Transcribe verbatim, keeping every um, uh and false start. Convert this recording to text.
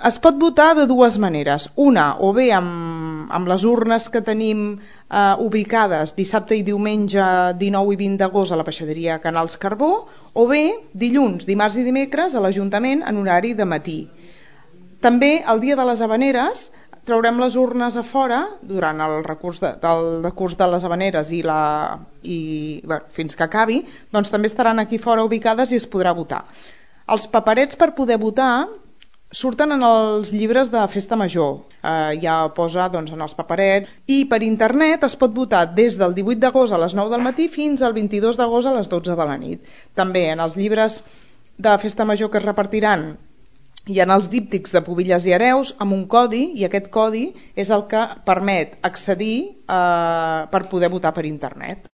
Es pot votar de dues maneres. Una, o bé amb, amb les urnes que tenim eh, ubicades dissabte i diumenge dinou i vint d'agost a la peixateria Canals Carbó, o bé dilluns, dimarts i dimecres a l'Ajuntament en horari de matí. També el dia de les Havaneres traurem les urnes a fora durant el recurs de, del decurs de les Havaneres i la, i, bé, fins que acabi, doncs també estaran aquí fora ubicades i es podrà votar. Els paperets per poder votar surten en els llibres de Festa Major, eh, ja posa doncs, en els paperets, i per internet es pot votar des del divuit d'agost a les nou del matí fins al vint-i-dos d'agost a les dotze de la nit. També en els llibres de Festa Major que es repartiran hi ha els díptics de Pubilles i Hereus amb un codi, i aquest codi és el que permet accedir eh, per poder votar per internet.